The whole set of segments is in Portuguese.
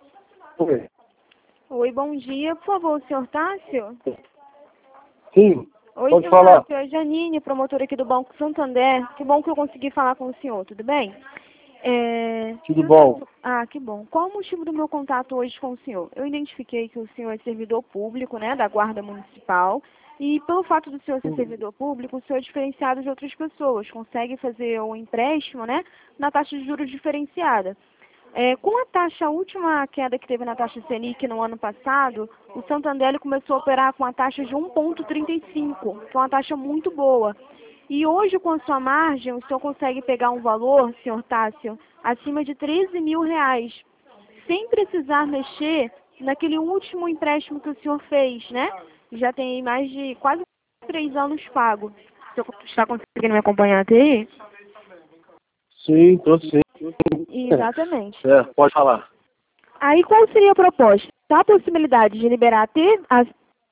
Oi. Oi, bom dia. Por favor, o senhor Tássio? Sim, Oi, pode senhor falar. Tássio. É a Janine, promotora aqui do Banco Santander. Que bom que eu consegui falar com o senhor, tudo bem? Tudo Senhor bom? Tássio, que bom. Qual o motivo do meu contato hoje com o senhor? Eu identifiquei que o senhor é servidor público, né, da Guarda Municipal. E pelo fato do senhor ser servidor público, o senhor é diferenciado de outras pessoas. Consegue fazer um empréstimo, né, na taxa de juros diferenciada. Com a taxa, a última queda que teve na taxa Selic no ano passado, o Santander ele começou a operar com a taxa de 1,35, que é uma taxa muito boa. E hoje, com a sua margem, o senhor consegue pegar um valor, senhor Tássio, acima de R$ 13.000, sem precisar mexer naquele último empréstimo que o senhor fez, né? Já tem aí mais de quase 3 anos pago. O senhor está conseguindo me acompanhar até aí? Sim, tô sim. Exatamente. Pode falar. Aí qual seria a proposta? A possibilidade de liberar até as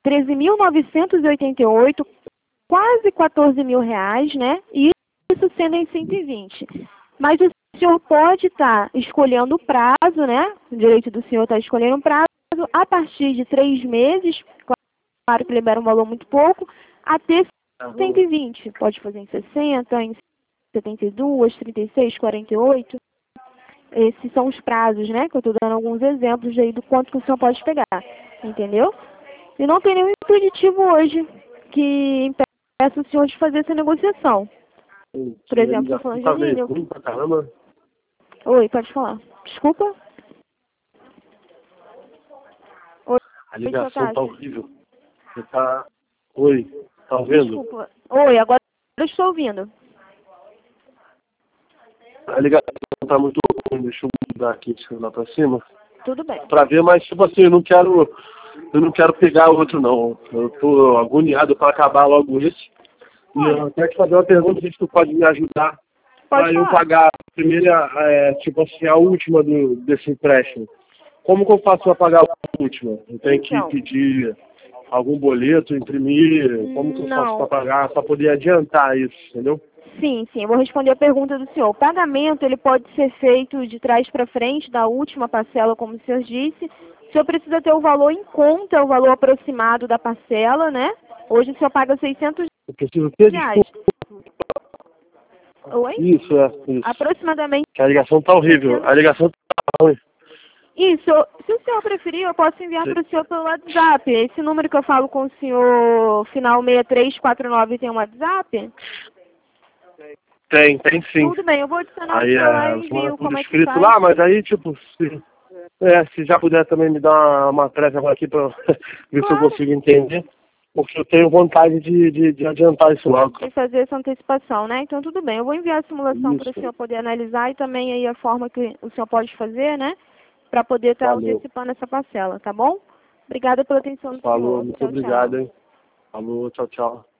13.988, quase R$ 14.000, né? E isso sendo em 120. Mas o senhor pode estar escolhendo o prazo, né? O direito do senhor está escolhendo um prazo a partir de 3 meses, claro que libera um valor muito pouco, até 120. Pode fazer em 60, em 72, 36, 48. Esses são os prazos, né? Que eu estou dando alguns exemplos aí do quanto que o senhor pode pegar, entendeu? E não tem nenhum impeditivo hoje que impeça o senhor de fazer essa negociação. Por exemplo, estou falando de Janine. Ruim pra caramba. Oi, pode falar. Desculpa? Oi, A senhor ligação tá Tássio. horrível. Você tá... Oi, tá ouvindo? Desculpa. Oi, agora eu estou ouvindo. A ligação tá muito ruim. Deixa eu mudar aqui de lá pra cima. Tudo bem. Pra ver, mas tipo assim, eu não quero pegar outro não. Eu tô agoniado pra acabar logo esse. E eu quero te fazer uma pergunta, se tu pode me ajudar para Pode eu falar. pagar a primeira, tipo assim, a última desse empréstimo. Como que eu faço para pagar a última? Eu tenho que Então, pedir algum boleto, imprimir? Como que eu faço para não. pagar, para poder adiantar isso, entendeu? Sim, eu vou responder a pergunta do senhor. O pagamento ele pode ser feito de trás para frente, da última parcela, como o senhor disse. O senhor precisa ter o valor em conta, o valor aproximado da parcela, né? Hoje o senhor paga R$ Eu preciso ter 600. desculpa. Oi? Isso. Aproximadamente Que a ligação tá horrível. 600. A ligação tá ruim. Isso. Se o senhor preferir, eu posso enviar para o senhor pelo WhatsApp. Esse número que eu falo com o senhor, final 6349, tem um WhatsApp? Tem sim. Tudo bem, eu vou adicionar o Aí senhor lá e você manda envio tudo como é que escrito faz. lá, mas aí, tipo, se já puder também me dar uma treva agora aqui pra ver se eu Claro. consigo entender, porque eu tenho vontade de adiantar isso logo. E fazer essa antecipação, né? Então tudo bem, eu vou enviar a simulação para o senhor Isso, poder analisar e também aí a forma que o senhor pode fazer, né? Para poder estar valeu. antecipando essa parcela, tá bom? Obrigada pela atenção do Falou, senhor. muito Tchau, obrigado, tchau. hein? Falou, tchau, tchau.